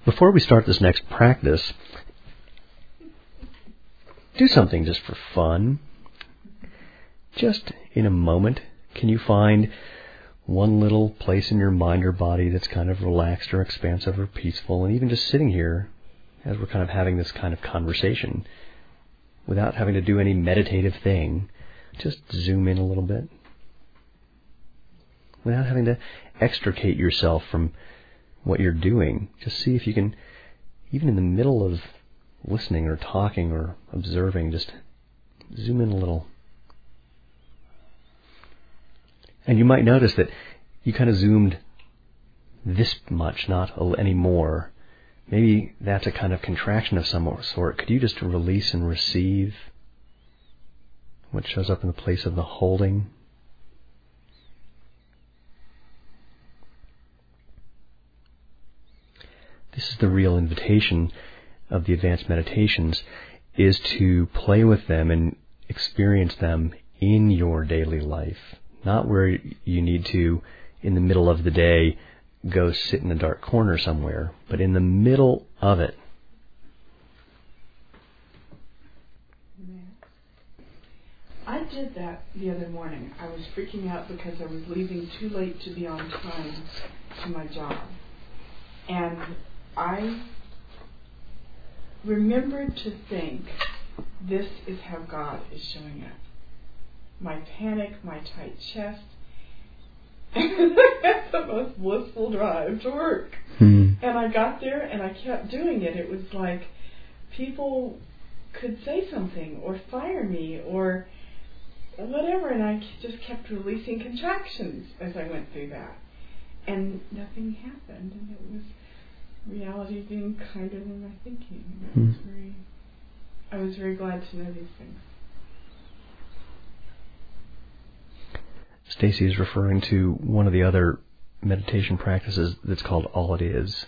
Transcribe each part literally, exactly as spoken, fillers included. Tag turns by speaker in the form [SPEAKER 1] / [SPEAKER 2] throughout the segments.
[SPEAKER 1] Before we start this next practice, do something just for fun. Just in a moment, can you find one little place in your mind or body that's kind of relaxed or expansive or peaceful, and even just sitting here as we're kind of having this kind of conversation without having to do any meditative thing, just zoom in a little bit without having to extricate yourself from what you're doing. Just see if you can, even in the middle of listening or talking or observing, just zoom in a little. And you might notice that you kind of zoomed this much, not any more. Maybe that's a kind of contraction of some sort. Could you just release and receive what shows up in the place of the holding? This is the real invitation of the advanced meditations, is to play with them and experience them in your daily life. Not where you need to, in the middle of the day, go sit in a dark corner somewhere, but in the middle of it.
[SPEAKER 2] I did that the other morning. I was freaking out because I was leaving too late to be on time to my job. And I remembered to think, this is how God is showing up. My panic, my tight chest. That's the most blissful drive to work.
[SPEAKER 1] Hmm.
[SPEAKER 2] And I got there and I kept doing it. It was like people could say something or fire me or whatever, and I just kept releasing contractions as I went through that. And nothing happened, and it was reality being kinder than my thinking. And it
[SPEAKER 1] Hmm.
[SPEAKER 2] was very, I was very glad to know these things.
[SPEAKER 1] Stacy is referring to one of the other meditation practices that's called All It Is.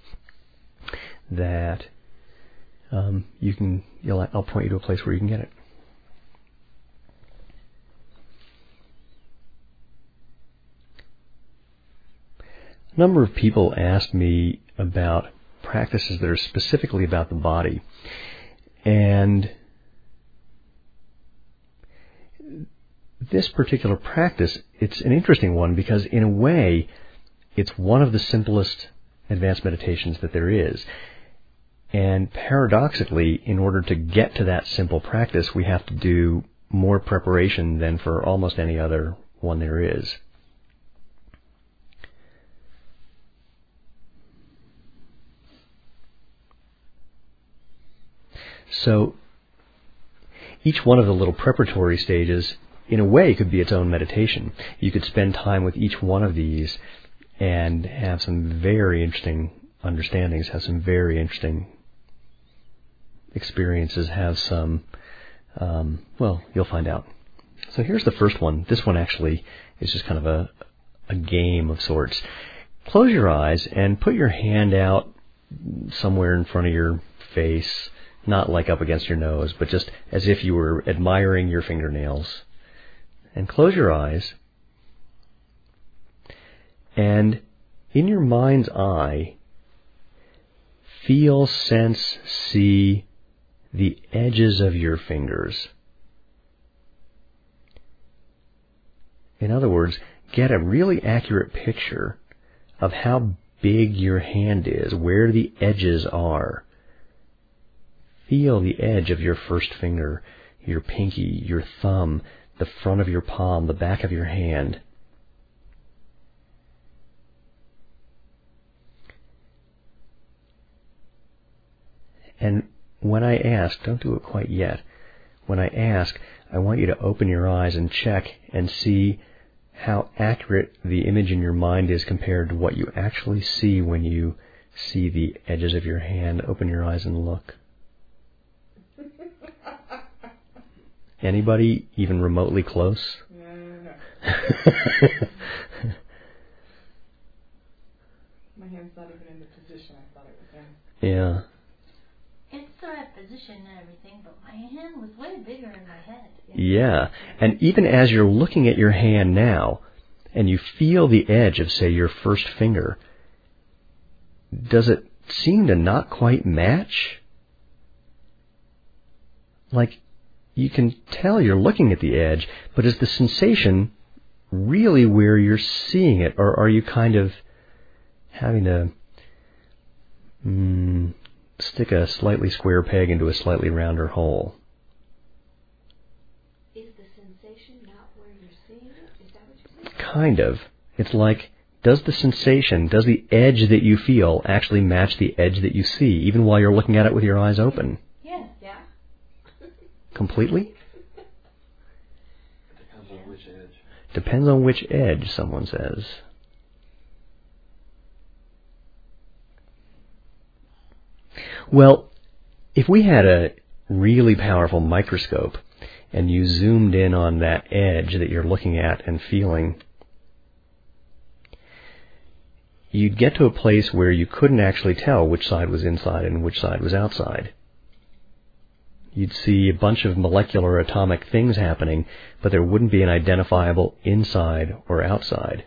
[SPEAKER 1] That um, you can, you'll, I'll point you to a place where you can get it. A number of people asked me about practices that are specifically about the body. And this particular practice, it's an interesting one because in a way, it's one of the simplest advanced meditations that there is. And paradoxically, in order to get to that simple practice, we have to do more preparation than for almost any other one there is. So each one of the little preparatory stages, in a way, could be its own meditation. You could spend time with each one of these and have some very interesting understandings, have some very interesting experiences, have some, um, well, you'll find out. So here's the first one. This one actually is just kind of a, a game of sorts. Close your eyes and put your hand out somewhere in front of your face, not like up against your nose, but just as if you were admiring your fingernails. And close your eyes. And in your mind's eye, feel, sense, see the edges of your fingers. In other words, get a really accurate picture of how big your hand is, where the edges are. Feel the edge of your first finger, your pinky, your thumb, the front of your palm, the back of your hand. And when I ask, don't do it quite yet, when I ask, I want you to open your eyes and check and see how accurate the image in your mind is compared to what you actually see when you see the edges of your hand. Open your eyes and look. Anybody even remotely close?
[SPEAKER 2] No, no, no. My hand's not even in the position I thought it was in.
[SPEAKER 1] Yeah.
[SPEAKER 3] It's the right position and everything, but my hand was way bigger in my head.
[SPEAKER 1] Yeah. And even as you're looking at your hand now, and you feel the edge of, say, your first finger, does it seem to not quite match. Like, you can tell you're looking at the edge, but is the sensation really where you're seeing it, or are you kind of having to mm, stick a slightly square peg into a slightly rounder hole?
[SPEAKER 4] Is the sensation not where you're seeing it? Is that what you're saying?
[SPEAKER 1] Kind of. It's like, does the sensation, does the edge that you feel actually match the edge that you see, even while you're looking at it with your eyes open?
[SPEAKER 3] Yeah.
[SPEAKER 4] Yeah.
[SPEAKER 1] Completely?
[SPEAKER 5] Depends on which edge.
[SPEAKER 1] Depends on which edge, someone says. Well, if we had a really powerful microscope and you zoomed in on that edge that you're looking at and feeling, you'd get to a place where you couldn't actually tell which side was inside and which side was outside. You'd see a bunch of molecular atomic things happening, but there wouldn't be an identifiable inside or outside.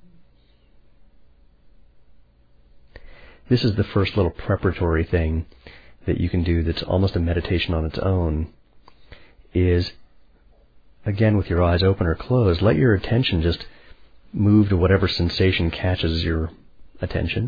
[SPEAKER 1] This is the first little preparatory thing that you can do that's almost a meditation on its own, is, again with your eyes open or closed, let your attention just move to whatever sensation catches your attention,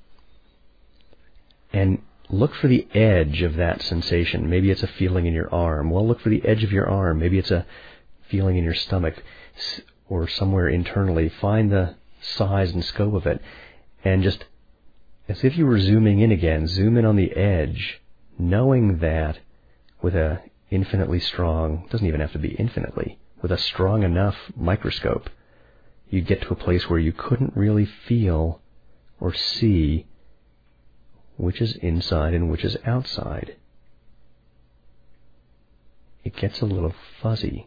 [SPEAKER 1] and look for the edge of that sensation. Maybe it's a feeling in your arm. Well, look for the edge of your arm. Maybe it's a feeling in your stomach or somewhere internally. Find the size and scope of it, and just, as if you were zooming in again, zoom in on the edge, knowing that with a infinitely strong, doesn't even have to be infinitely, with a strong enough microscope, you'd get to a place where you couldn't really feel or see which is inside and which is outside. It gets a little fuzzy.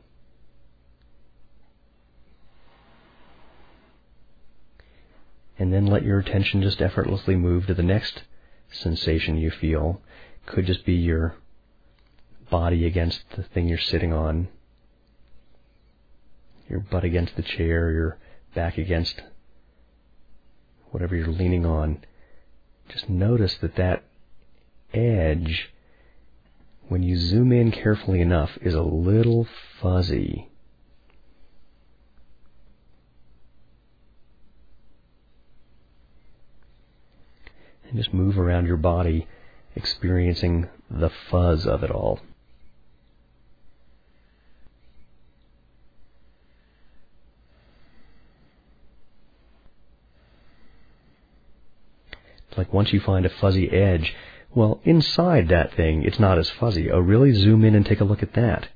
[SPEAKER 1] And then let your attention just effortlessly move to the next sensation you feel. Could just be your body against the thing you're sitting on, your butt against the chair, your back against whatever you're leaning on. Just notice that that edge, when you zoom in carefully enough, is a little fuzzy. And just move around your body, experiencing the fuzz of it all. It's like once you find a fuzzy edge, well, inside that thing, it's not as fuzzy. Oh, really? Zoom in and take a look at that.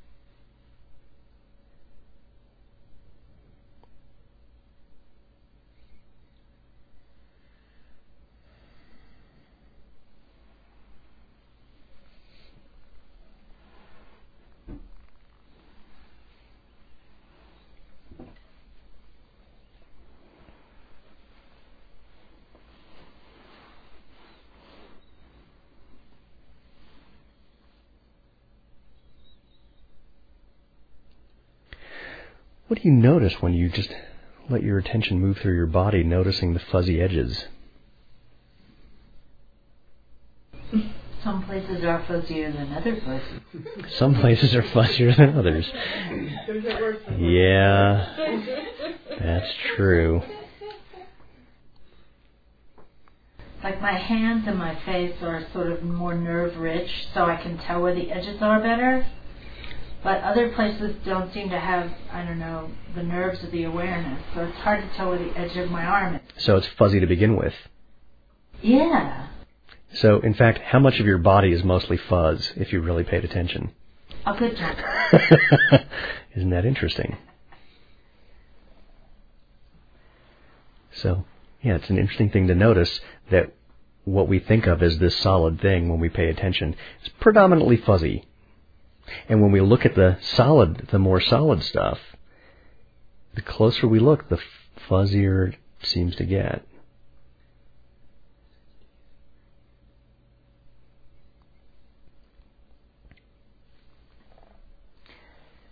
[SPEAKER 1] What do you notice when you just let your attention move through your body, noticing the fuzzy edges?
[SPEAKER 3] Some places are fuzzier than other places.
[SPEAKER 1] Some places are fuzzier than others. Yeah, that's true.
[SPEAKER 3] Like my hands and my face are sort of more nerve-rich, so I can tell where the edges are better. But other places don't seem to have, I don't know, the nerves of the awareness. So it's hard to tell where the edge of my arm is.
[SPEAKER 1] So it's fuzzy to begin with.
[SPEAKER 3] Yeah.
[SPEAKER 1] So, in fact, how much of your body is mostly fuzz, if you really paid attention?
[SPEAKER 3] A good chunk.
[SPEAKER 1] Isn't that interesting? So, yeah, it's an interesting thing to notice that what we think of as this solid thing when we pay attention is predominantly fuzzy. And when we look at the solid, the more solid stuff, the closer we look, the fuzzier it seems to get.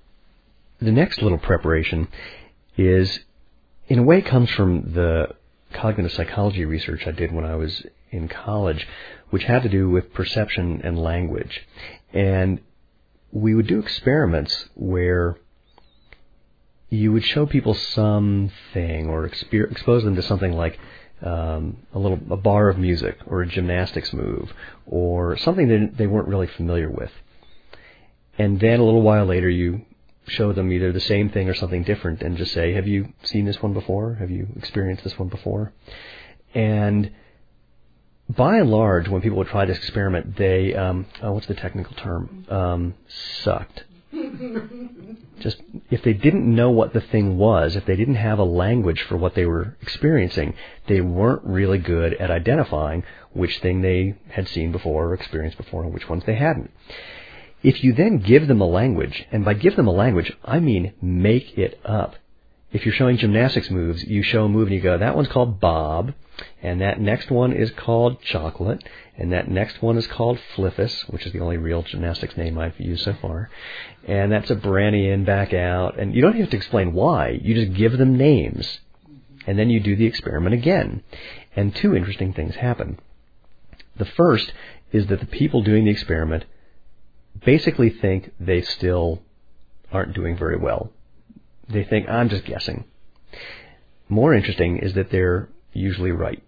[SPEAKER 1] The next little preparation is, in a way, comes from the cognitive psychology research I did when I was in college, which had to do with perception and language. And we would do experiments where you would show people something or exper- expose them to something like um, a little a bar of music or a gymnastics move or something that they weren't really familiar with. And then a little while later you show them either the same thing or something different and just say, have you seen this one before? Have you experienced this one before? And by and large, when people would try this experiment, they, um, oh, what's the technical term? Um, sucked. Just, if they didn't know what the thing was, if they didn't have a language for what they were experiencing, they weren't really good at identifying which thing they had seen before or experienced before and which ones they hadn't. If you then give them a language, and by give them a language, I mean make it up. If you're showing gymnastics moves, you show a move and you go, that one's called Bob, and that next one is called Chocolate, and that next one is called Fliffus, which is the only real gymnastics name I've used so far, and that's a Branny in, back out, and you don't have to explain why. You just give them names, and then you do the experiment again. And two interesting things happen. The first is that the people doing the experiment basically think they still aren't doing very well. They think, I'm just guessing. More interesting is that they're usually right.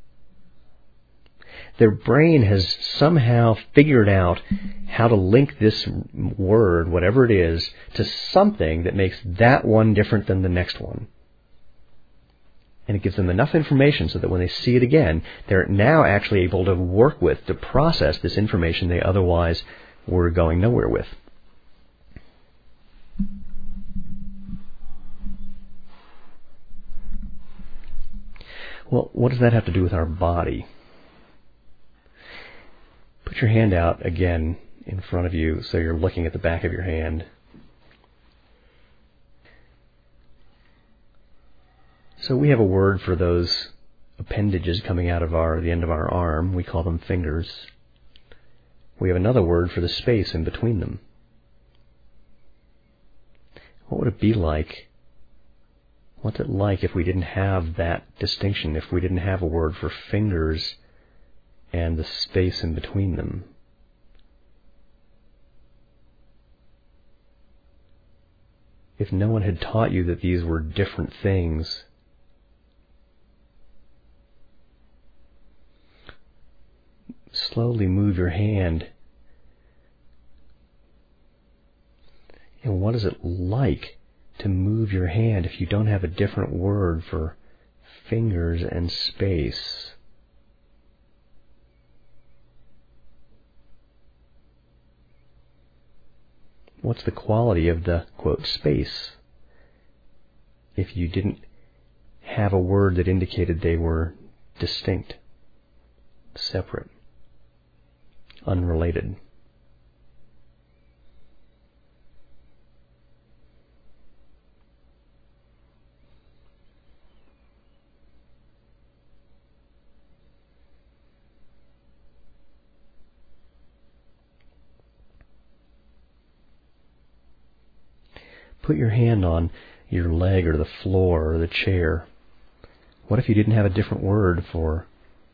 [SPEAKER 1] Their brain has somehow figured out how to link this word, whatever it is, to something that makes that one different than the next one. And it gives them enough information so that when they see it again, they're now actually able to work with, to process this information they otherwise were going nowhere with. Well, what does that have to do with our body? Put your hand out again in front of you so you're looking at the back of your hand. So we have a word for those appendages coming out of our the end of our arm. We call them fingers. We have another word for the space in between them. What would it be like? What's it like if we didn't have that distinction, if we didn't have a word for fingers and the space in between them? If no one had taught you that these were different things, slowly move your hand. And what is it like to move your hand if you don't have a different word for fingers and space? What's the quality of the, quote, space if you didn't have a word that indicated they were distinct, separate, unrelated? Put your hand on your leg or the floor or the chair. What if you didn't have a different word for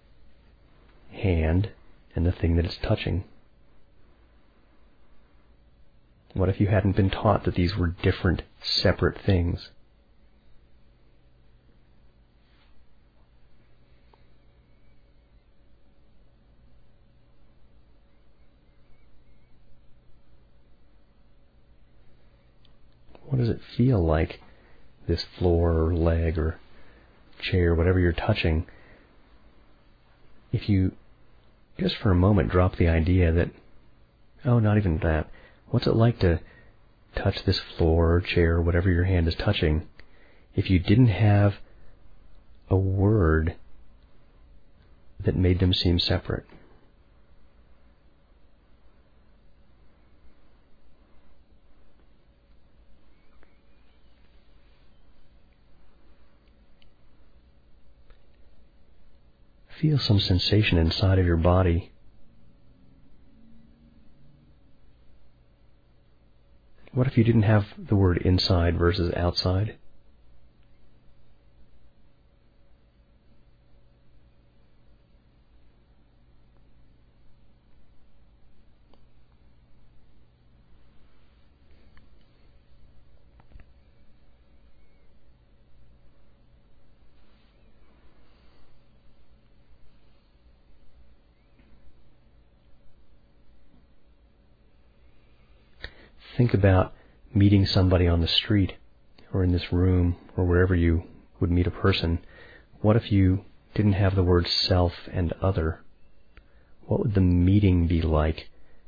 [SPEAKER 1] hand and the thing that it's touching? What if you hadn't been taught that these were different, separate things? What does it feel like, this floor or leg or chair, whatever you're touching, if you just for a moment drop the idea that, oh, not even that, what's it like to touch this floor or chair or whatever your hand is touching if you didn't have a word that made them seem separate? Feel some sensation inside of your body. What if you didn't have the word inside versus outside? think about meeting somebody on the street or in this room or wherever you would meet a person. What if you didn't have the words self and other? What would the meeting be like?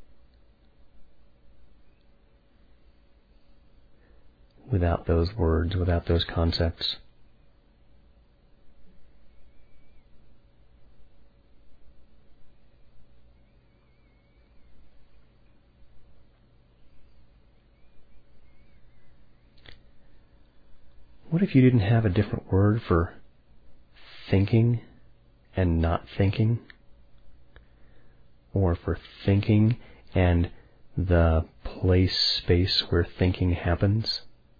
[SPEAKER 1] Without those words, without those concepts. What if you didn't have a different word for thinking and not thinking? Or for thinking and the place, space where thinking happens?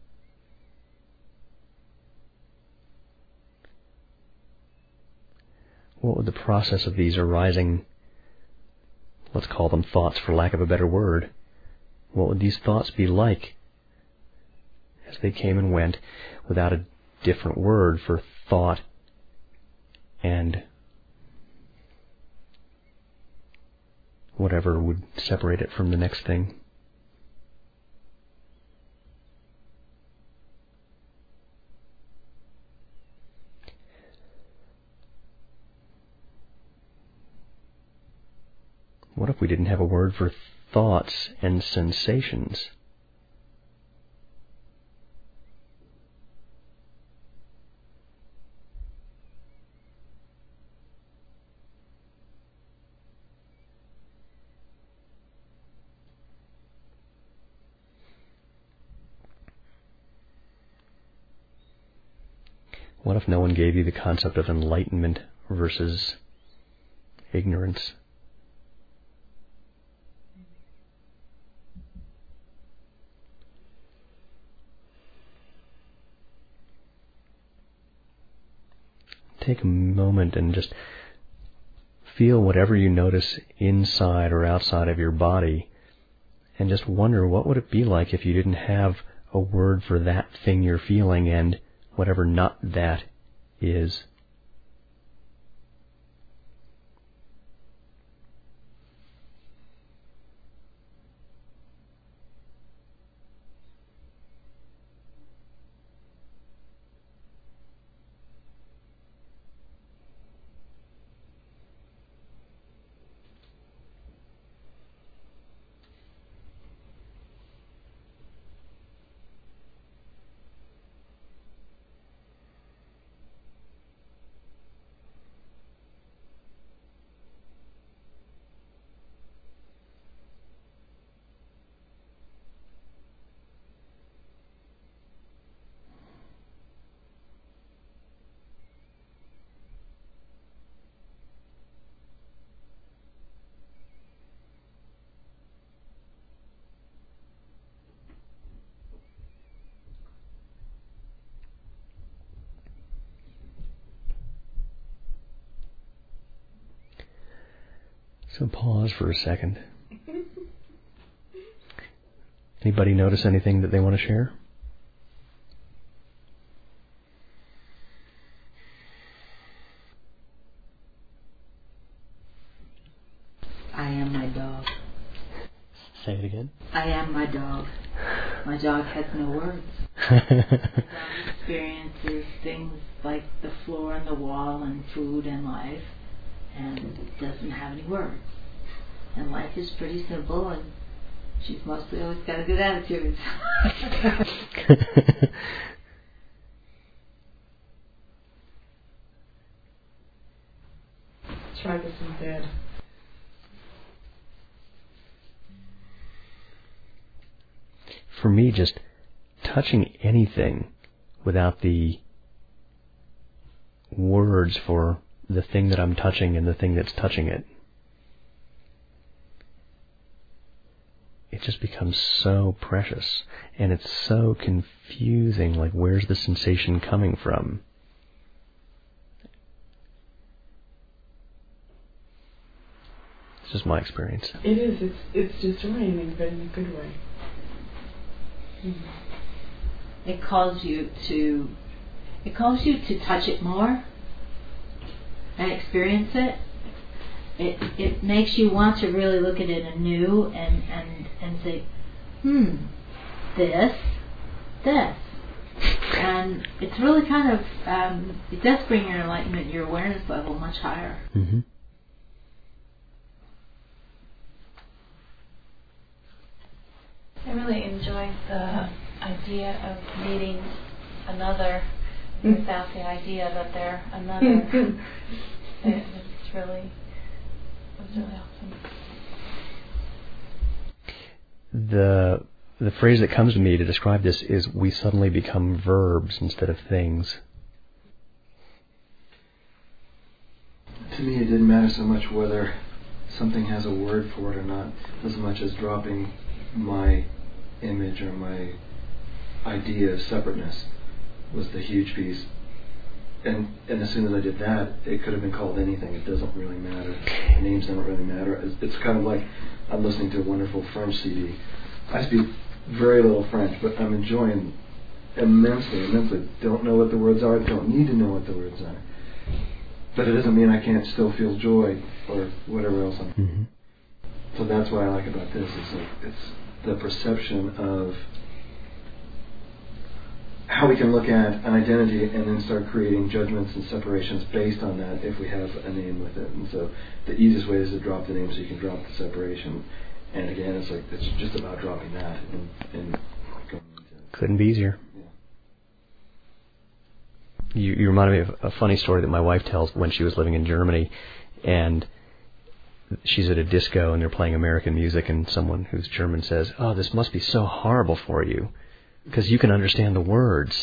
[SPEAKER 1] What would the process of these arising, let's call them thoughts for lack of a better word, what would these thoughts be like as they came and went without a different word for thought and whatever would separate it from the next thing? What if we didn't have a word for thoughts and sensations? What if no one gave you the concept of enlightenment versus ignorance? Take a moment and just feel whatever you notice inside or outside of your body, and just wonder what would it be like if you didn't have a word for that thing you're feeling and whatever not that is. So pause for a second. Anybody notice anything that they want to share?
[SPEAKER 3] I am my dog.
[SPEAKER 1] Say it again.
[SPEAKER 3] I am my dog. My dog has no words. My dog experiences things like the floor and the wall and food and life, and doesn't have any words. And life is pretty simple, and she's mostly always got a good attitude.
[SPEAKER 2] Try this in bed.
[SPEAKER 1] For me, just touching anything without the words for the thing that I'm touching and the thing that's touching it, it just becomes so precious, and it's so confusing, like where's the sensation coming from? It's just my experience.
[SPEAKER 2] It is. It's it's disorienting, but in a good way. Mm-hmm.
[SPEAKER 3] It calls you to, it calls you to touch it more and experience it. It it makes you want to really look at it anew and, and, and say, hmm, this, this. And it's really kind of, um, it does bring your enlightenment, your awareness level much higher.
[SPEAKER 1] Mm-hmm.
[SPEAKER 5] I really enjoyed the idea of meeting another without the idea that they're another. It was really, it was really awesome.
[SPEAKER 1] The the phrase that comes to me to describe this is we suddenly become verbs instead of things.
[SPEAKER 6] To me, it didn't matter so much whether something has a word for it or not, as much as dropping my image or my idea of separateness was the huge piece. And and as soon as I did that, it could have been called anything. It doesn't really matter. Names don't really matter. It's, it's kind of like I'm listening to a wonderful French C D. I speak very little French, but I'm enjoying immensely, immensely. Don't know what the words are. Don't need to know what the words are. But it doesn't mean I can't still feel joy or whatever else I'm.
[SPEAKER 1] Mm-hmm.
[SPEAKER 6] So that's what I like about this. Is like it's the perception of how we can look at an identity and then start creating judgments and separations based on that if we have a name with it. And so the easiest way is to drop the name so you can drop the separation. And again, it's like it's just about dropping that and, and going into it.
[SPEAKER 1] Couldn't be easier.
[SPEAKER 6] Yeah.
[SPEAKER 1] You, you reminded me of a funny story that my wife tells when she was living in Germany, and she's at a disco and they're playing American music, and someone who's German says, "Oh, this must be so horrible for you, because you can understand the words."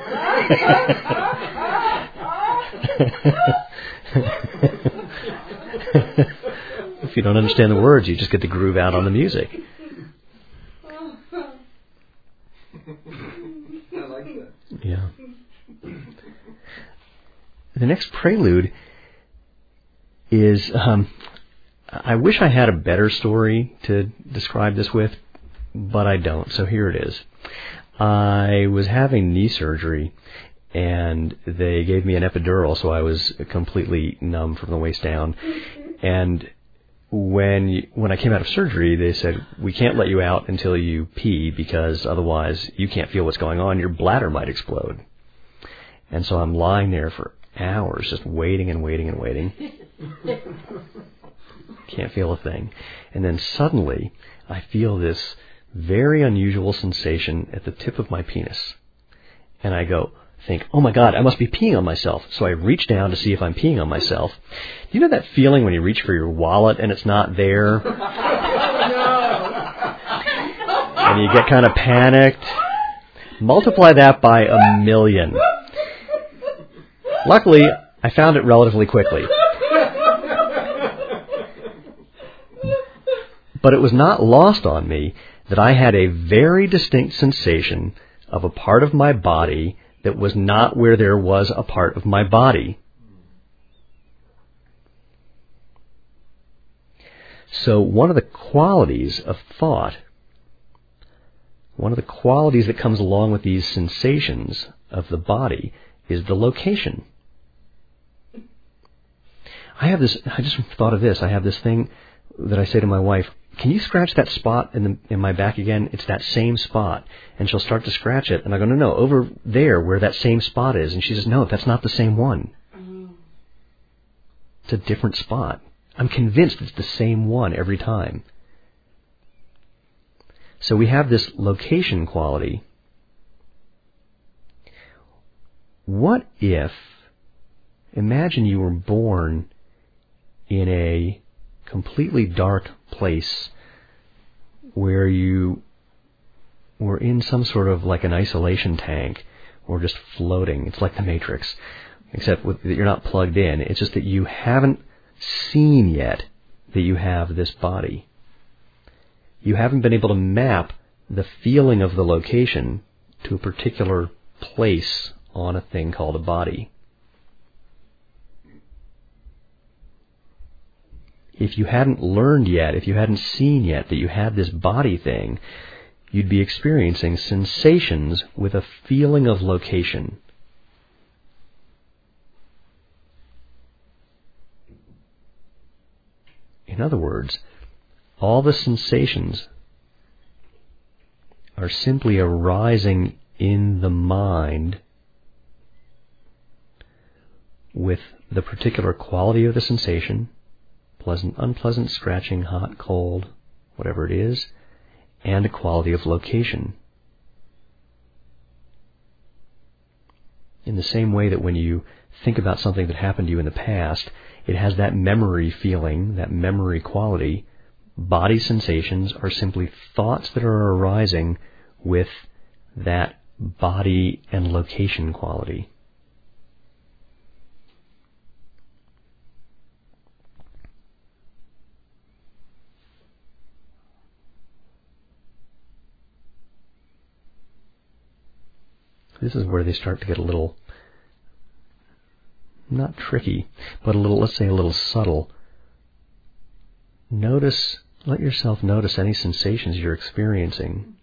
[SPEAKER 1] If you don't understand the words, you just get to groove out on the music.
[SPEAKER 6] I like that.
[SPEAKER 1] Yeah. The next prelude is, um, I wish I had a better story to describe this with, but I don't, so here it is. I was having knee surgery, and they gave me an epidural, so I was completely numb from the waist down. And when you, when I came out of surgery, they said, "We can't let you out until you pee, because otherwise you can't feel what's going on. Your bladder might explode." And so I'm lying there for hours, just waiting and waiting and waiting. Can't feel a thing. And then suddenly, I feel this very unusual sensation at the tip of my penis. And I go, think, "Oh my God, I must be peeing on myself." So I reach down to see if I'm peeing on myself. Do you know that feeling when you reach for your wallet and it's not there? And you get kind of panicked? Multiply that by a million. Luckily, I found it relatively quickly. But it was not lost on me that I had a very distinct sensation of a part of my body that was not where there was a part of my body. So one of the qualities of thought, one of the qualities that comes along with these sensations of the body is the location. I have this, I just thought of this, I have this thing that I say to my wife, "Can you scratch that spot in the in my back again? It's that same spot." And she'll start to scratch it, and I go, "No, no, over there where that same spot is." And she says, "No, that's not the same one. It's a different spot." I'm convinced it's the same one every time. So we have this location quality. What if, imagine you were born in a completely dark place where you were in some sort of like an isolation tank or just floating. It's like the Matrix, except with, that you're not plugged in. It's just that you haven't seen yet that you have this body. You haven't been able to map the feeling of the location to a particular place on a thing called a body. If you hadn't learned yet, if you hadn't seen yet that you had this body thing, you'd be experiencing sensations with a feeling of location. In other words, all the sensations are simply arising in the mind with the particular quality of the sensation, pleasant, unpleasant, scratching, hot, cold, whatever it is, and a quality of location. In the same way that when you think about something that happened to you in the past, it has that memory feeling, that memory quality. Body sensations are simply thoughts that are arising with that body and location quality. This is where they start to get a little, not tricky, but a little, let's say a little subtle. Notice, let yourself notice any sensations you're experiencing.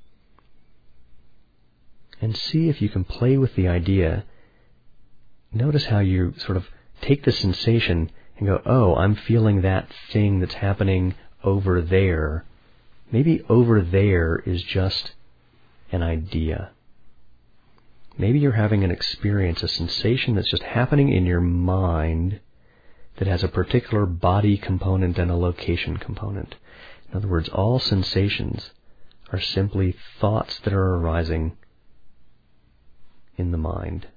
[SPEAKER 1] And see if you can play with the idea. Notice how you sort of take the sensation and go, oh, I'm feeling that thing that's happening over there. Maybe over there is just an idea. Maybe you're having an experience, a sensation that's just happening in your mind that has a particular body component and a location component. In other words, all sensations are simply thoughts that are arising in the mind.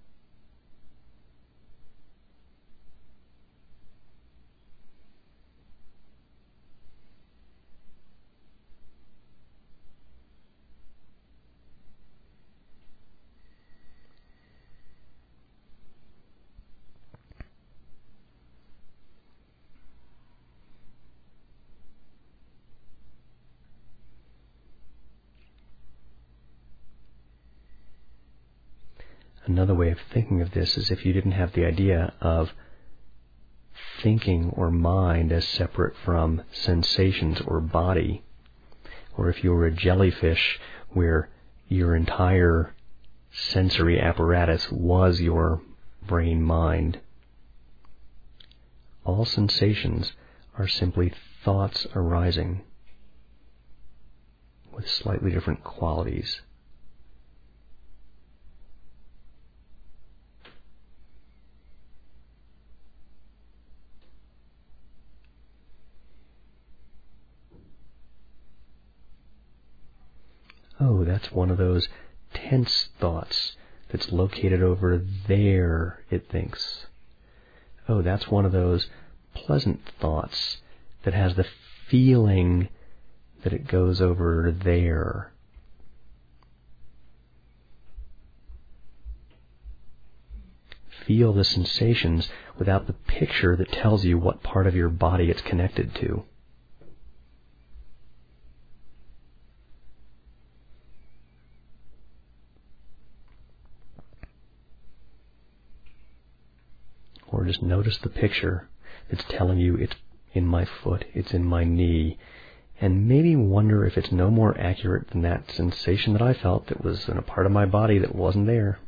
[SPEAKER 1] Another way of thinking of this is if you didn't have the idea of thinking or mind as separate from sensations or body, or if you were a jellyfish where your entire sensory apparatus was your brain mind. All sensations are simply thoughts arising with slightly different qualities. Oh, that's one of those tense thoughts that's located over there, it thinks. Oh, that's one of those pleasant thoughts that has the feeling that it goes over there. Feel the sensations without the picture that tells you what part of your body it's connected to. Or just notice the picture that's telling you it's in my foot, it's in my knee, and maybe wonder if it's no more accurate than that sensation that I felt that was in a part of my body that wasn't there.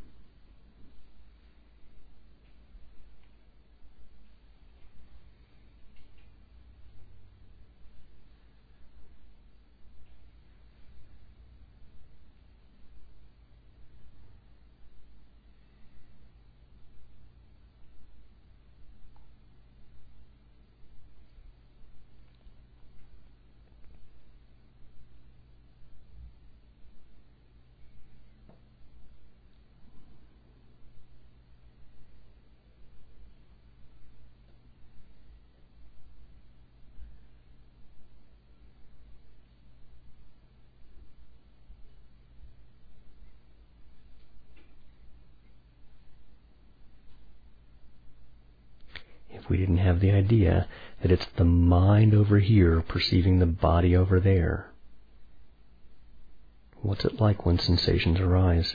[SPEAKER 1] If we didn't have the idea that it's the mind over here perceiving the body over there. What's it like when sensations arise?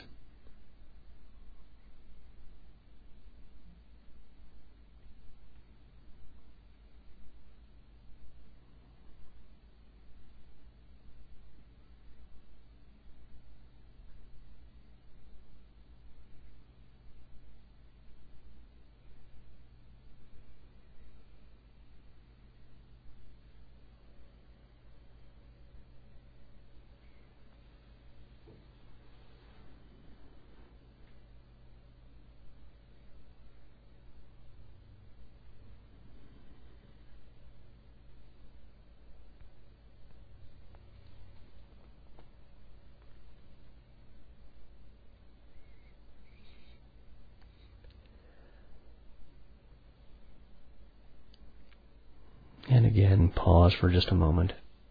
[SPEAKER 1] And again, pause for just a moment.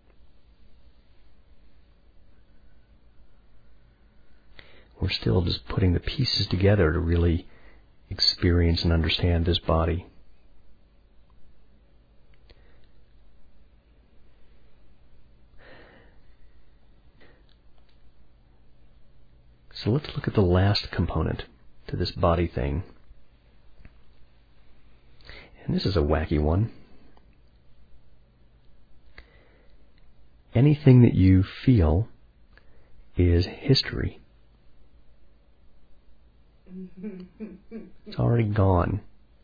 [SPEAKER 1] We're still just putting the pieces together to really experience and understand this body. So let's look at the last component to this body thing. And this is a wacky one. Anything that you feel is history. It's already gone.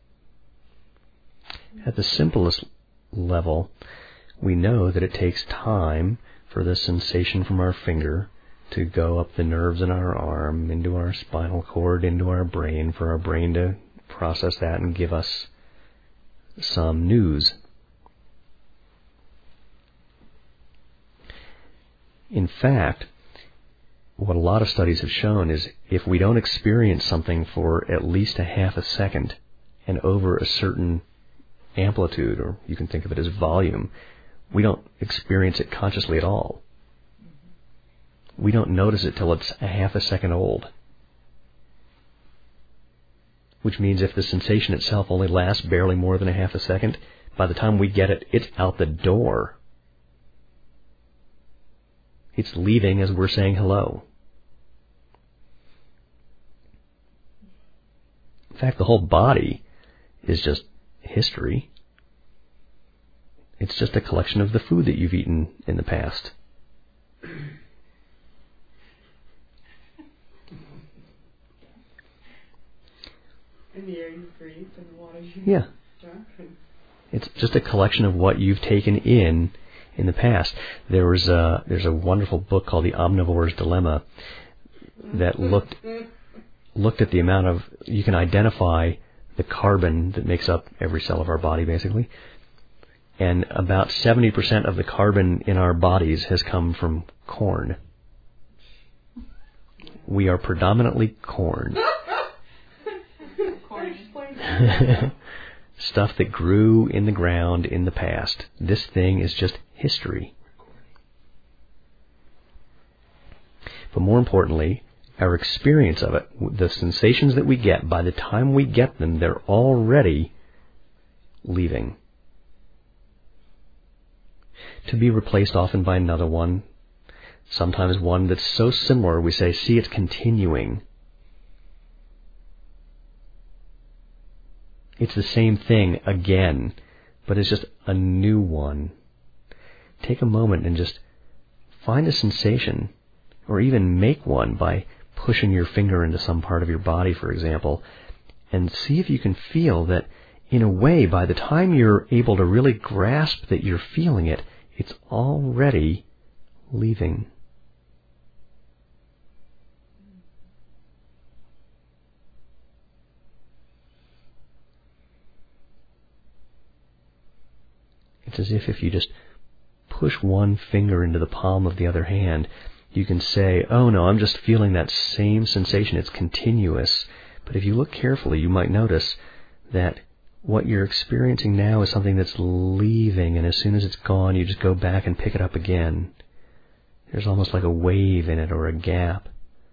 [SPEAKER 1] At the simplest level, we know that it takes time for the sensation from our finger to go up the nerves in our arm, into our spinal cord, into our brain, for our brain to process that and give us some news. In fact, what a lot of studies have shown is if we don't experience something for at least a half a second and over a certain amplitude, or you can think of it as volume, we don't experience it consciously at all. We don't notice it till it's a half a second old. Which means if the sensation itself only lasts barely more than a half a second, by the time we get it, it's out the door. It's leaving as we're saying hello. In fact, the whole body is just history. It's just a collection of the food that you've eaten in the past.
[SPEAKER 2] And the air you breathe and the water you
[SPEAKER 1] Yeah.
[SPEAKER 2] drink.
[SPEAKER 1] It's just a collection of what you've taken in in the past. There was a, there's a wonderful book called The Omnivore's Dilemma that looked looked at the amount of, you can identify the carbon that makes up every cell of our body, basically. And about seventy percent of the carbon in our bodies has come from corn. We are predominantly corn. Stuff that grew in the ground in the past. This thing is just history. But more importantly, our experience of it, the sensations that we get, by the time we get them, they're already leaving. To be replaced often by another one, sometimes one that's so similar we say, see, it's continuing. It's the same thing again, but it's just a new one. Take a moment and just find a sensation, or even make one by pushing your finger into some part of your body, for example, and see if you can feel that, in a way, by the time you're able to really grasp that you're feeling it, it's already leaving. It's as if if you just push one finger into the palm of the other hand, you can say, oh no, I'm just feeling that same sensation. It's continuous. But if you look carefully, you might notice that what you're experiencing now is something that's leaving, and as soon as it's gone, you just go back and pick it up again. There's almost like a wave in it, or a gap.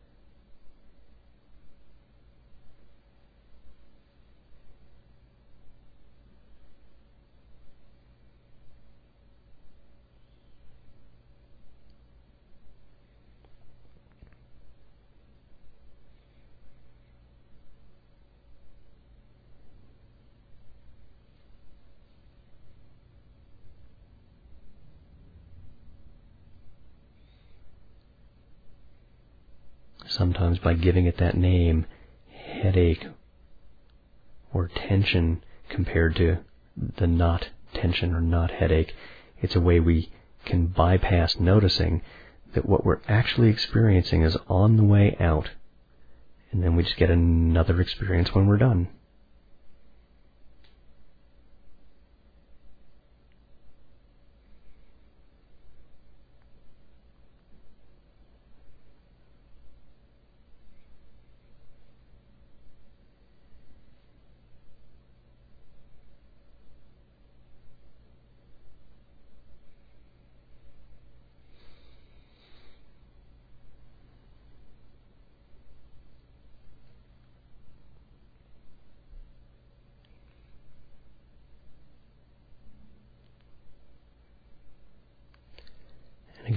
[SPEAKER 1] Sometimes by giving it that name, headache or tension compared to the not tension or not headache, it's a way we can bypass noticing that what we're actually experiencing is on the way out, and then we just get another experience when we're done.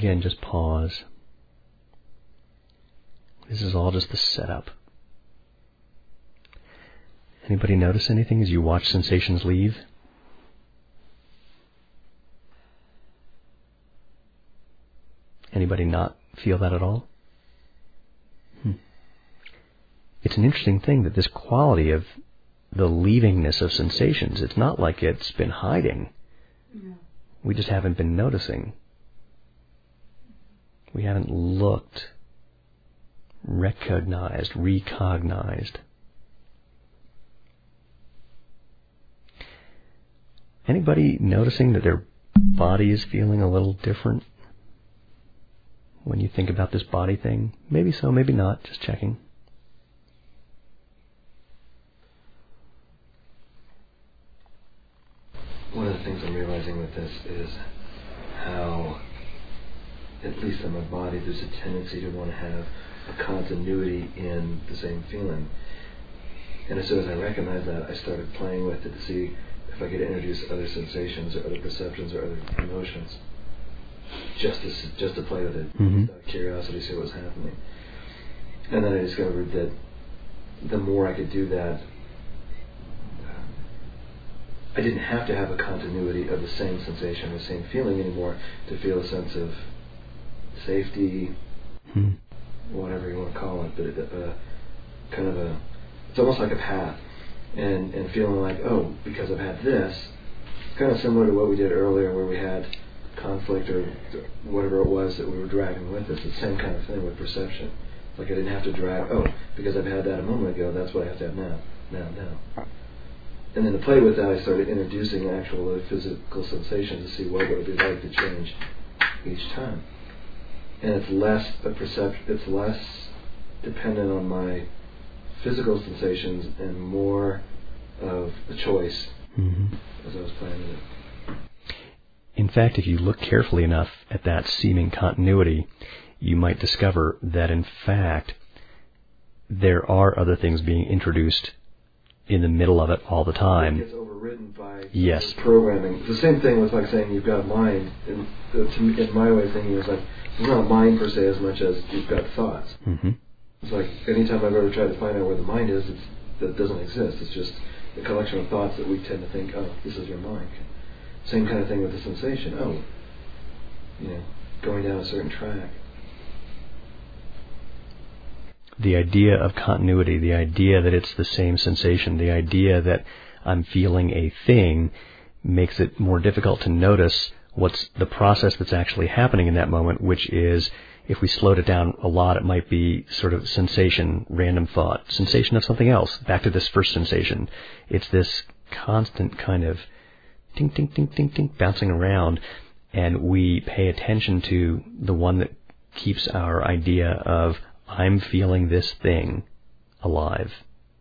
[SPEAKER 1] again, just pause. This is all just the setup. Anybody notice anything as you watch sensations leave? Anybody not feel that at all? Hmm. It's an interesting thing that this quality of the leavingness of sensations, it's not like it's been hiding.
[SPEAKER 2] No.
[SPEAKER 1] We just haven't been noticing. We haven't looked, recognized, recognized. Anybody noticing that their body is feeling a little different when you think about this body thing? Maybe so, maybe not, just checking.
[SPEAKER 6] One of the things I'm realizing with this is how, at least in my body, there's a tendency to want to have a continuity in the same feeling. And as soon as I recognized that, I started playing with it to see if I could introduce other sensations or other perceptions or other emotions, just to just to play with it,
[SPEAKER 1] Mm-hmm.
[SPEAKER 6] out of curiosity, see what was happening. And then I discovered that the more I could do that, I didn't have to have a continuity of the same sensation, the same feeling anymore to feel a sense of safety,
[SPEAKER 1] Hmm.
[SPEAKER 6] whatever you want to call it, but it, uh, kind of a, it's almost like a path. And, and feeling like, oh, because I've had this, it's kind of similar to what we did earlier where we had conflict or whatever it was that we were dragging with us. It's the same kind of thing with perception. Like I didn't have to drag, oh, because I've had that a moment ago, that's what I have to have now, now, now. And then to play with that, I started introducing actual physical sensations to see what would it be like to change each time. And it's less a perception, it's less dependent on my physical sensations and more of a choice
[SPEAKER 1] Mm-hmm.
[SPEAKER 6] as I was playing with it.
[SPEAKER 1] In fact, if you look carefully enough at that seeming continuity, you might discover that in fact there are other things being introduced in the middle of it all the time.
[SPEAKER 6] It gets overridden by
[SPEAKER 1] Yes.
[SPEAKER 6] programming. It's the same thing with like saying you've got a mind. And uh, to me, in my way of thinking, it's like it's not a mind per se as much as you've got thoughts.
[SPEAKER 1] Mm-hmm.
[SPEAKER 6] It's like anytime I've ever tried to find out where the mind is, it's, that doesn't exist. It's just a collection of thoughts that we tend to think, oh, this is your mind. Same kind of thing with the sensation. Oh, you know, going down a certain track.
[SPEAKER 1] The idea of continuity, the idea that it's the same sensation, the idea that I'm feeling a thing makes it more difficult to notice what's the process that's actually happening in that moment, which is, if we slowed it down a lot, it might be sort of sensation, random thought, sensation of something else, back to this first sensation. It's this constant kind of ding, ding, ding, ding, ding, bouncing around, and we pay attention to the one that keeps our idea of I'm feeling this thing alive.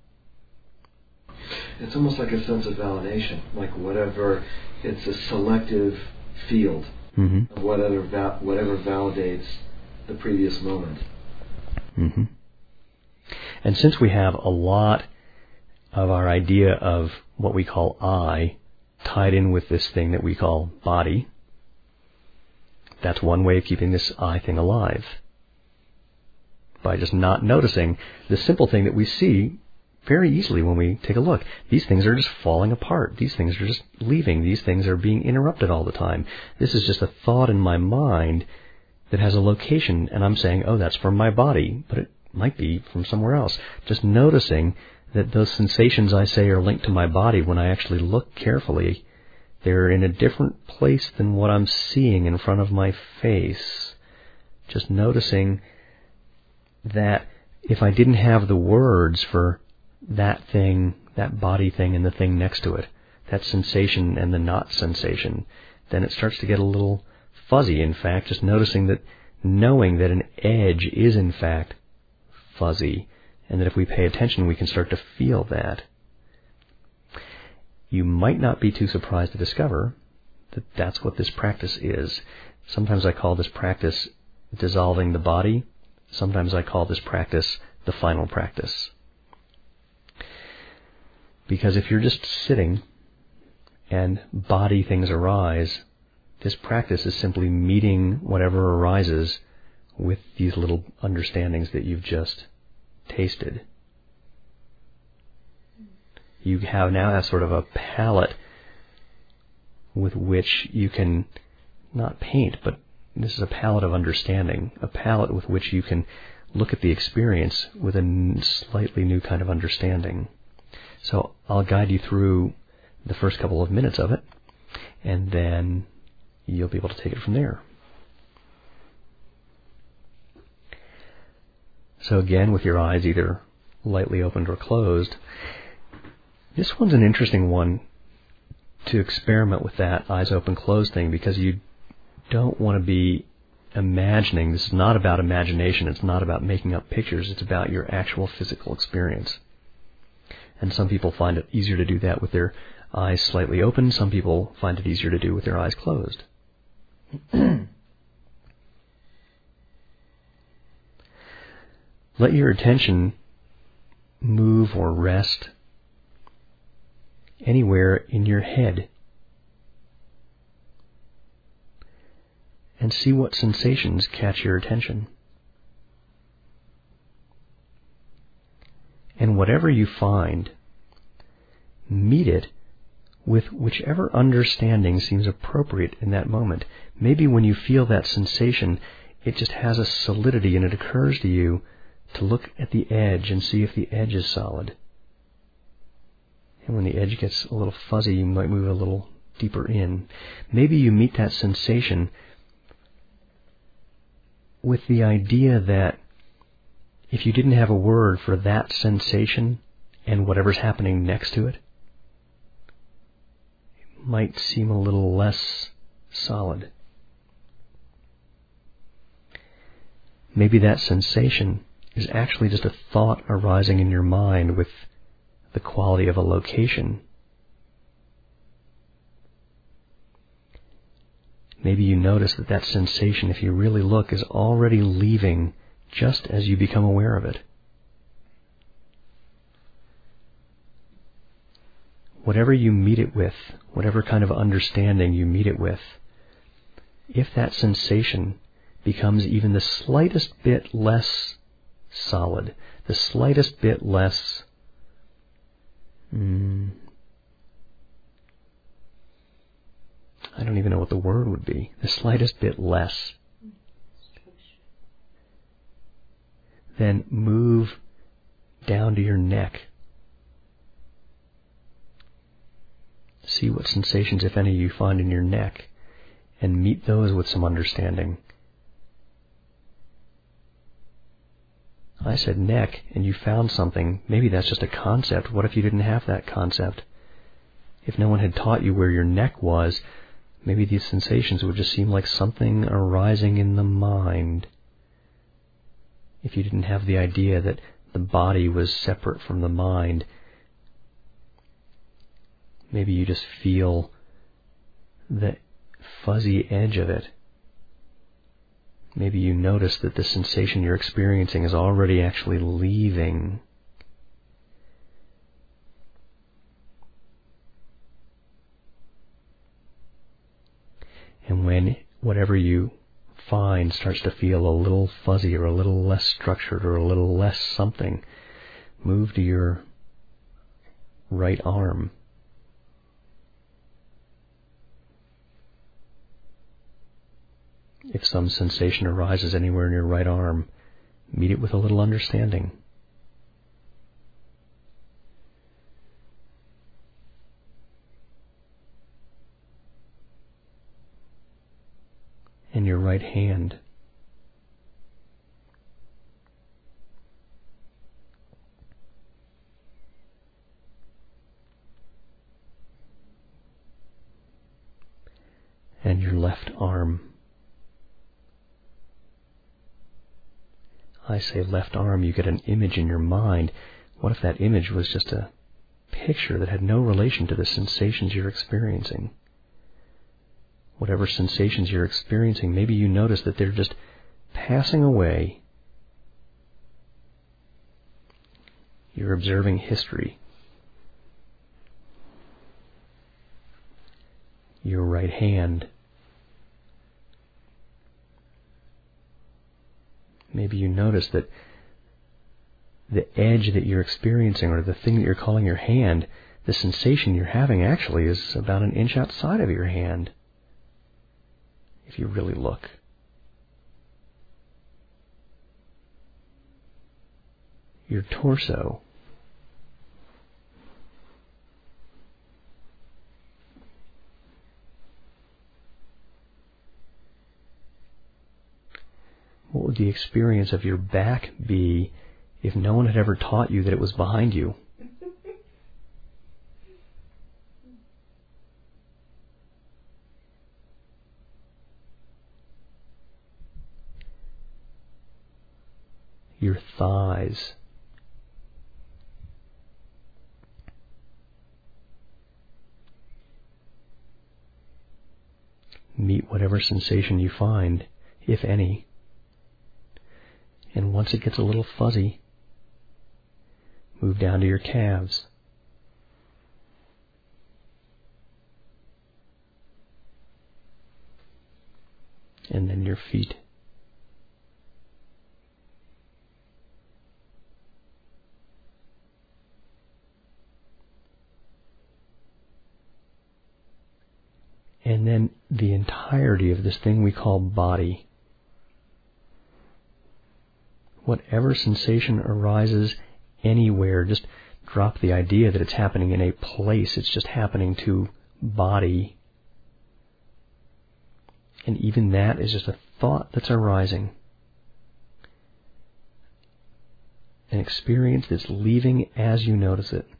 [SPEAKER 6] It's almost like a sense of validation, like whatever, it's a selective field,
[SPEAKER 1] Mm-hmm.
[SPEAKER 6] of whatever, va- whatever validates the previous moment.
[SPEAKER 1] Mm-hmm. And since we have a lot of our idea of what we call I tied in with this thing that we call body, that's one way of keeping this I thing alive. By just not noticing the simple thing that we see very easily when we take a look. These things are just falling apart. These things are just leaving. These things are being interrupted all the time. This is just a thought in my mind that has a location, and I'm saying, oh, that's from my body, but it might be from somewhere else. Just noticing that those sensations I say are linked to my body, when I actually look carefully, they're in a different place than what I'm seeing in front of my face. Just noticing that if I didn't have the words for that thing, that body thing, and the thing next to it, that sensation and the not sensation, then it starts to get a little fuzzy. In fact, just noticing that, knowing that an edge is in fact fuzzy, and that if we pay attention we can start to feel that. You might not be too surprised to discover that that's what this practice is. Sometimes I call this practice dissolving the body. Sometimes I call this practice the final practice. Because if you're just sitting and body things arise, this practice is simply meeting whatever arises with these little understandings that you've just tasted. You have now have sort of a palette with which you can not paint, but this is a palette of understanding, a palette with which you can look at the experience with a slightly new kind of understanding. So I'll guide you through the first couple of minutes of it, and then you'll be able to take it from there. So again, with your eyes either lightly opened or closed, this one's an interesting one to experiment with that eyes open closed thing, because you don't want to be imagining. This is not about imagination. It's not about making up pictures. It's about your actual physical experience. And some people find it easier to do that with their eyes slightly open. Some people find it easier to do with their eyes closed. Let your attention move or rest anywhere in your head, and see what sensations catch your attention. And whatever you find, meet it with whichever understanding seems appropriate in that moment. Maybe when you feel that sensation, it just has a solidity, and it occurs to you to look at the edge and see if the edge is solid. And when the edge gets a little fuzzy, you might move a little deeper in. Maybe you meet that sensation with the idea that if you didn't have a word for that sensation and whatever's happening next to it, it might seem a little less solid. Maybe that sensation is actually just a thought arising in your mind with the quality of a location. Maybe you notice that that sensation, if you really look, is already leaving just as you become aware of it. Whatever you meet it with, whatever kind of understanding you meet it with, if that sensation becomes even the slightest bit less solid, the slightest bit less mm, I don't even know what the word would be, the slightest bit less, then move down to your neck. See what sensations, if any, you find in your neck, and meet those with some understanding. I said neck, and you found something. Maybe that's just a concept. What if you didn't have that concept? If no one had taught you where your neck was, maybe these sensations would just seem like something arising in the mind. If you didn't have the idea that the body was separate from the mind, maybe you just feel the fuzzy edge of it. Maybe you notice that the sensation you're experiencing is already actually leaving. And when whatever you find starts to feel a little fuzzy or a little less structured or a little less something, move to your right arm. If some sensation arises anywhere in your right arm, meet it with a little understanding. And your right hand. And your left arm. I say left arm, you get an image in your mind. What if that image was just a picture that had no relation to the sensations you're experiencing? Whatever sensations you're experiencing, maybe you notice that they're just passing away. You're observing history. Your right hand maybe you notice that the edge that you're experiencing, or the thing that you're calling your hand, the sensation you're having actually is about an inch outside of your hand, if you really look. Your torso. What would the experience of your back be if no one had ever taught you that it was behind you? Your thighs. Meet whatever sensation you find, if any. And once it gets a little fuzzy, move down to your calves. And then your feet. And then the entirety of this thing we call body. Whatever sensation arises anywhere, just drop the idea that it's happening in a place. It's just happening to body. And even that is just a thought that's arising. An experience that's leaving as you notice it.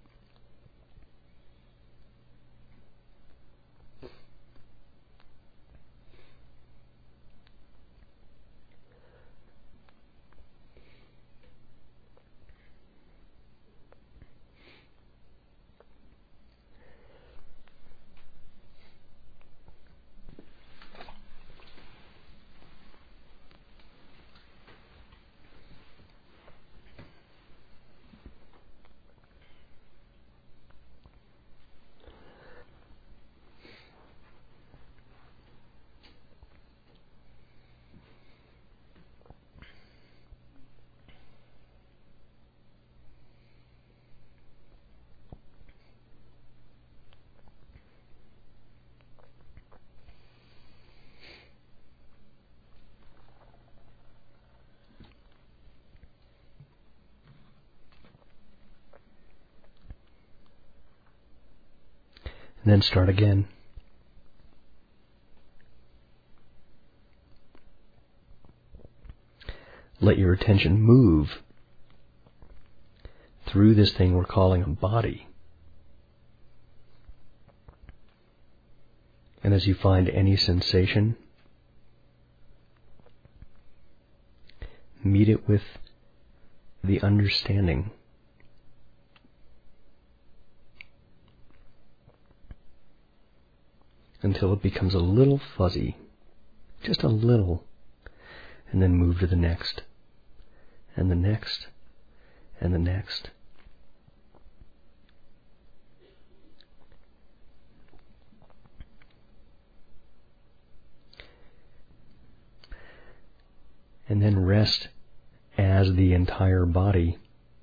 [SPEAKER 1] And then start again. Let your attention move through this thing we're calling a body. And as you find any sensation, meet it with the understanding. Until it becomes a little fuzzy, just a little, and then move to the next, and the next, and the next. And then rest as the entire body,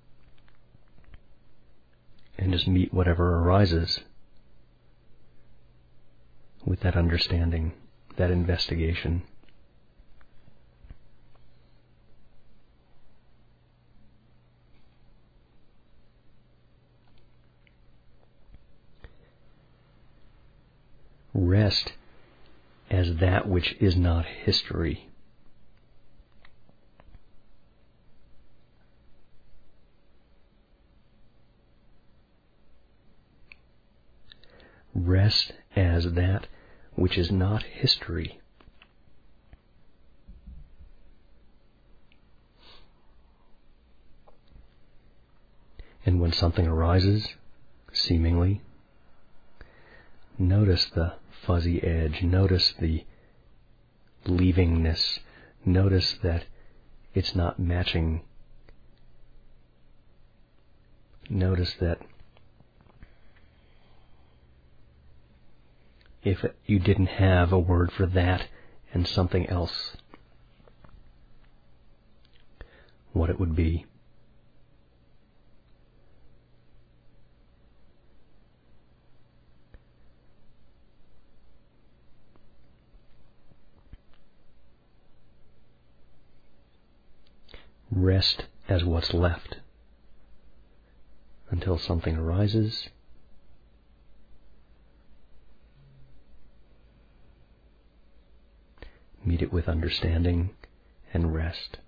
[SPEAKER 1] and just meet whatever arises with that understanding, that investigation. Rest as that which is not history. Rest as that which is not history. And when something arises, seemingly, notice the fuzzy edge, notice the leavingness, notice that it's not matching. Notice that if you didn't have a word for that and something else, what it would be. Rest as what's left until something arises. Meet it with understanding and rest.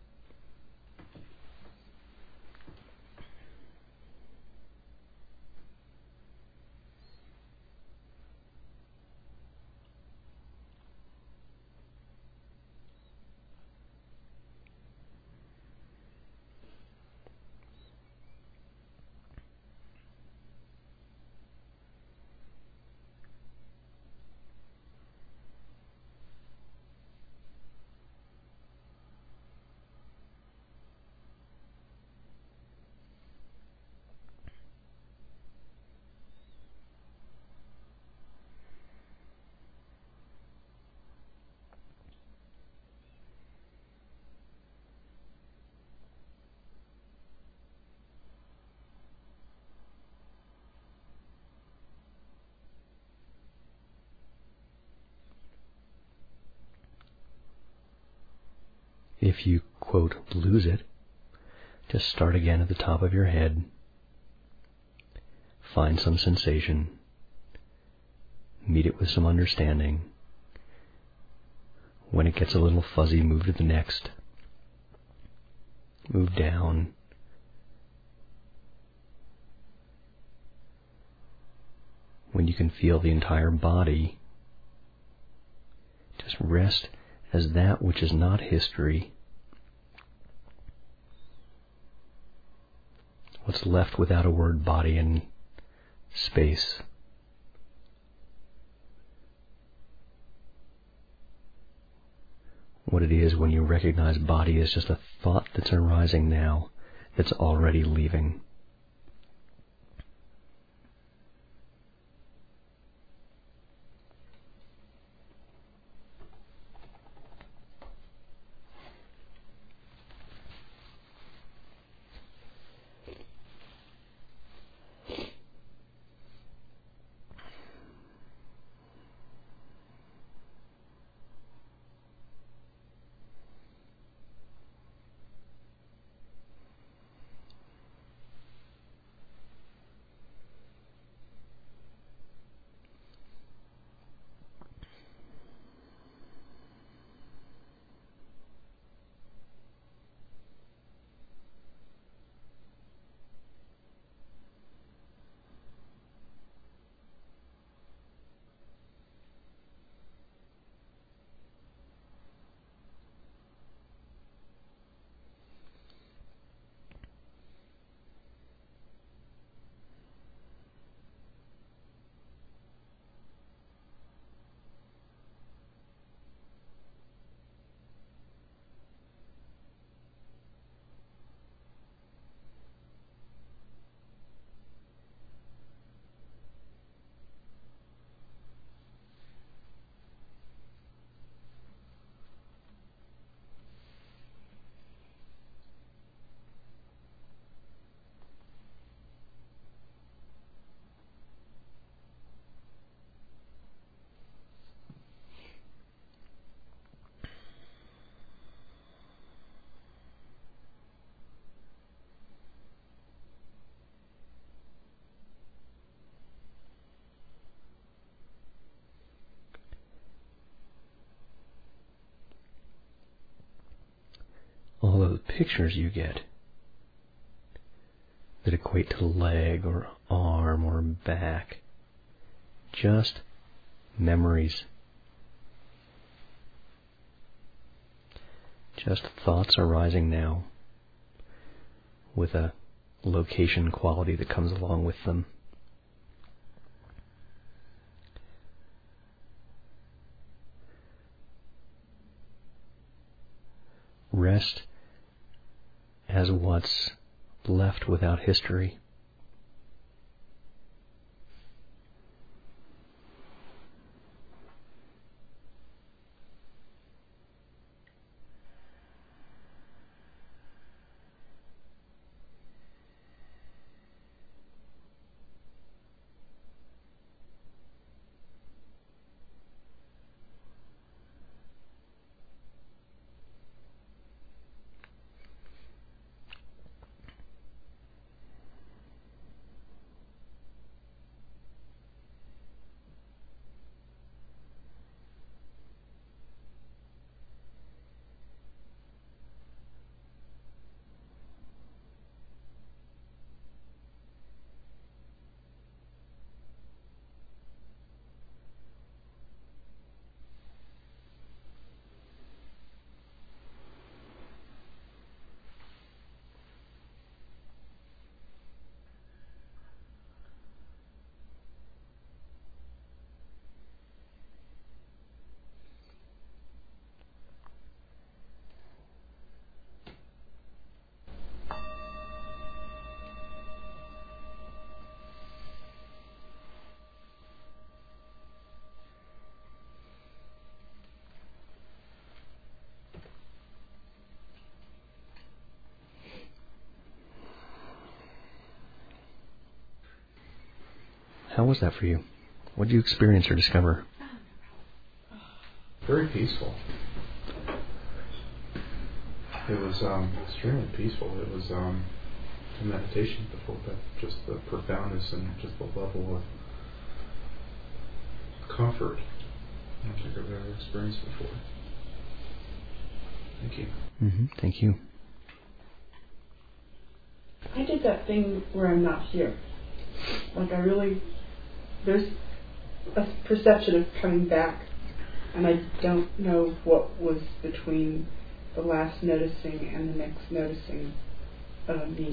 [SPEAKER 1] If you, quote, lose it, just start again at the top of your head. Find some sensation. Meet it with some understanding. When it gets a little fuzzy, move to the next. Move down. When you can feel the entire body, just rest as that which is not history, what's left without a word, body, and space. What it is when you recognize body is just a thought that's arising now, that's already leaving. All those pictures you get that equate to leg or arm or back, just memories, just thoughts arising now with a location quality that comes along with them. Rest as what's left without history. How was that for you? What did you experience or discover?
[SPEAKER 7] Very peaceful. It was um, extremely peaceful. It was um, a meditation before, but just the profoundness and just the level of comfort I don't think I've ever experienced before. Thank you.
[SPEAKER 1] Mm-hmm. Thank you.
[SPEAKER 2] I did that thing where I'm not here. Like I really, there's a perception of coming back, and I don't know what was between the last noticing and the next noticing of me.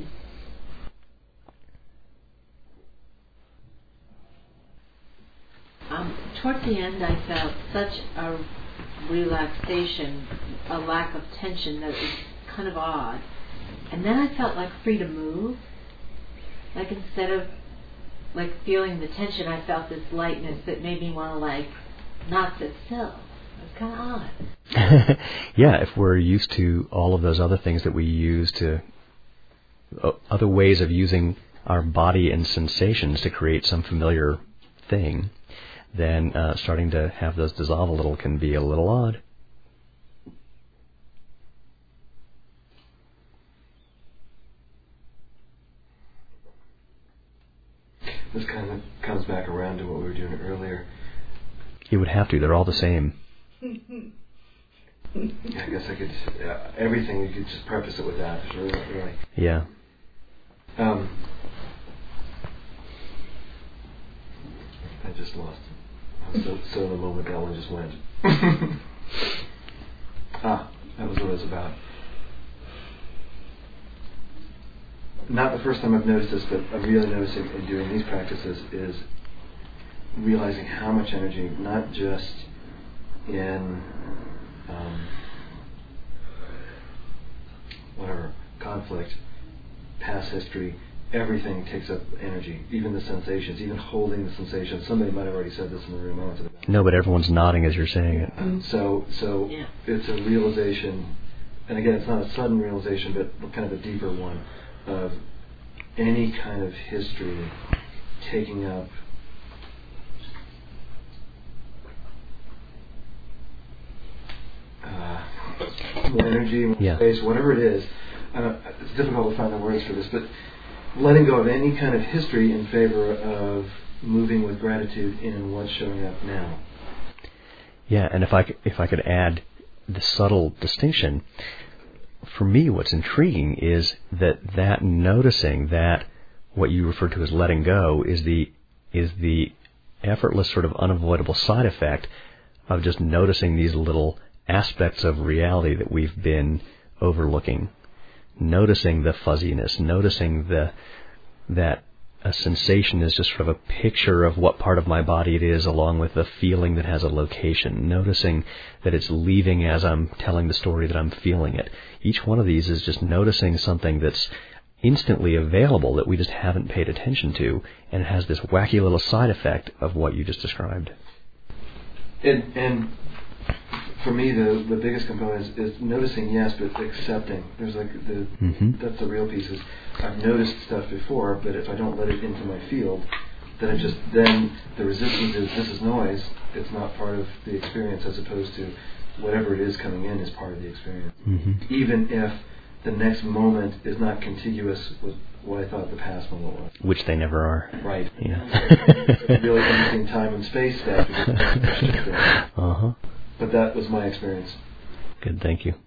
[SPEAKER 3] Um, toward the end, I felt such a relaxation, a lack of tension that was kind of odd. And then I felt like free to move. Like instead of like feeling the tension, I felt this lightness that made me want to like not sit still. It was kind of odd.
[SPEAKER 1] Yeah, if we're used to all of those other things that we use to, uh, other ways of using our body and sensations to create some familiar thing, then uh, starting to have those dissolve a little can be a little odd.
[SPEAKER 6] This kind of comes back around to what we were doing earlier.
[SPEAKER 1] It would have to. They're all the same.
[SPEAKER 6] Yeah, I guess I could, uh, everything you could just preface it with that. It's really, really.
[SPEAKER 1] Yeah.
[SPEAKER 6] Um, I just lost. I was so, so in the moment that one just went. ah, that was what it was about. Not the first time I've noticed this, but I'm really noticing in doing these practices is realizing how much energy, not just in um, whatever, conflict, past history, everything takes up energy, even the sensations, even holding the sensations. Somebody might have already said this in the room. I went to the
[SPEAKER 1] No, but everyone's nodding as you're saying it.
[SPEAKER 6] Um, so, so
[SPEAKER 3] Yeah.
[SPEAKER 6] it's a realization, and again, it's not a sudden realization, but kind of a deeper one, of any kind of history taking up uh, more energy, more
[SPEAKER 1] Yeah.
[SPEAKER 6] space, whatever it is. I don't, it's difficult to find the words for this, but letting go of any kind of history in favor of moving with gratitude in what's showing up now.
[SPEAKER 1] Yeah, and if I could, if I could add the subtle distinction, for me what's intriguing is that that noticing, that what you refer to as letting go, is the is the effortless sort of unavoidable side effect of just noticing these little aspects of reality that we've been overlooking. Noticing the fuzziness, noticing the that a sensation is just sort of a picture of what part of my body it is, along with a feeling that has a location. Noticing that it's leaving as I'm telling the story that I'm feeling it. Each one of these is just noticing something that's instantly available that we just haven't paid attention to, and it has this wacky little side effect of what you just described.
[SPEAKER 6] And, and for me, the the biggest component is, is noticing, yes, but accepting. There's like the
[SPEAKER 1] Mm-hmm.
[SPEAKER 6] that's the real piece. Is I've noticed stuff before, but if I don't let it into my field, then it just then the resistance is this is noise. It's not part of the experience, as opposed to whatever it is coming in is part of the experience.
[SPEAKER 1] Mm-hmm.
[SPEAKER 6] Even if the next moment is not contiguous with what I thought the past moment was.
[SPEAKER 1] Which they never are.
[SPEAKER 6] Right.
[SPEAKER 1] Yeah.
[SPEAKER 6] It's really interesting time and space stuff.
[SPEAKER 1] Uh-huh.
[SPEAKER 6] But that was my experience.
[SPEAKER 1] Good, thank you.